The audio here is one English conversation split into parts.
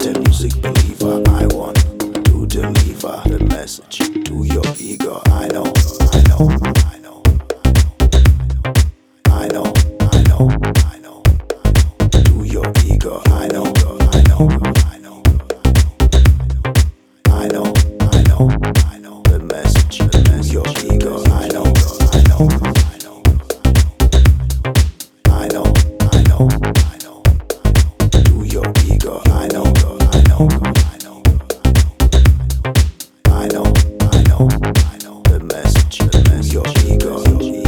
the music believer. I want to deliver the message to your ego. I know, I know, I know, I know, I know, I know, to your ego. I know, I know, I know, I know, I know, I know, the message to your ego. I know, I know, I know, I know, I know, I know, to your ego. I know, I know, I know, I know, I know, I know, the message to your ego.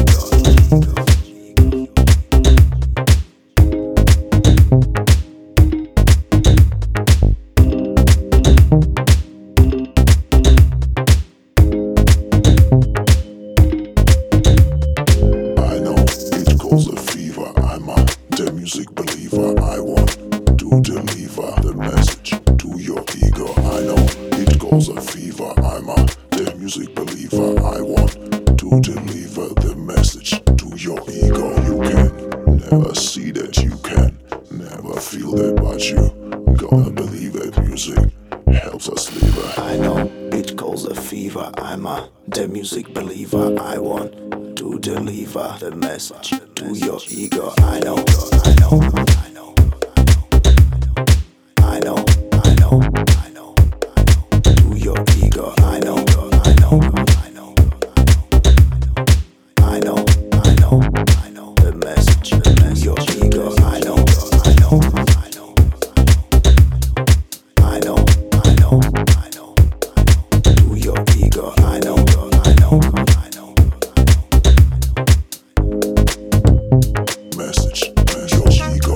The music believer, I want to deliver the message to your ego. I know it causes a fever. I'm the music believer. I want to deliver the message to your ego. You can never see that, you can never feel that, but you gotta believe that music helps us live. I know it causes a fever. I'm the music believer. I want to deliver the message to your ego. I know, I know, I know, I know, I know, I know, to your ego. I know, I know, I know, I know, I know, I know, the message to your ego. I know, I know, I know, I know, I know, I know, to your ego. I know, I know, I know. Message to your ego.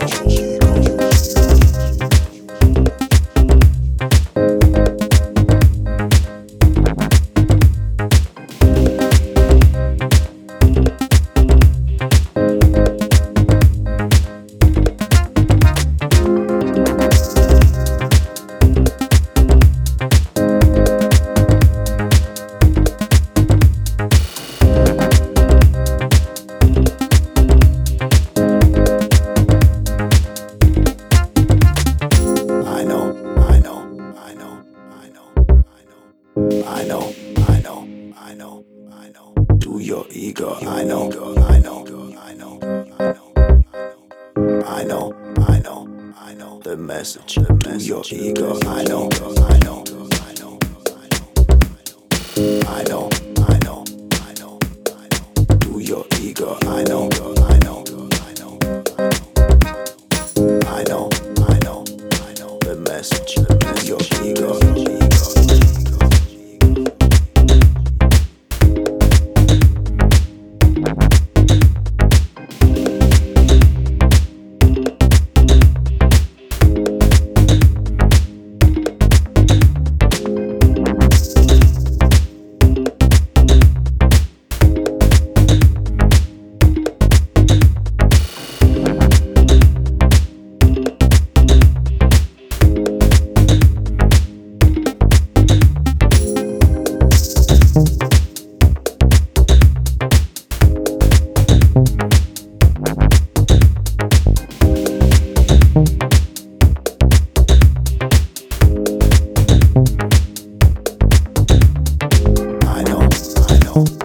I know, I know, I know, I know, to your ego. I know, I know, I know, I know, I know, I know, I know, the message to your ego. I know, I know, I know, I know, I know, I know, I know, to your ego. I know, I know, I know, I know, I know, I know, the message to your ego. I know, I know.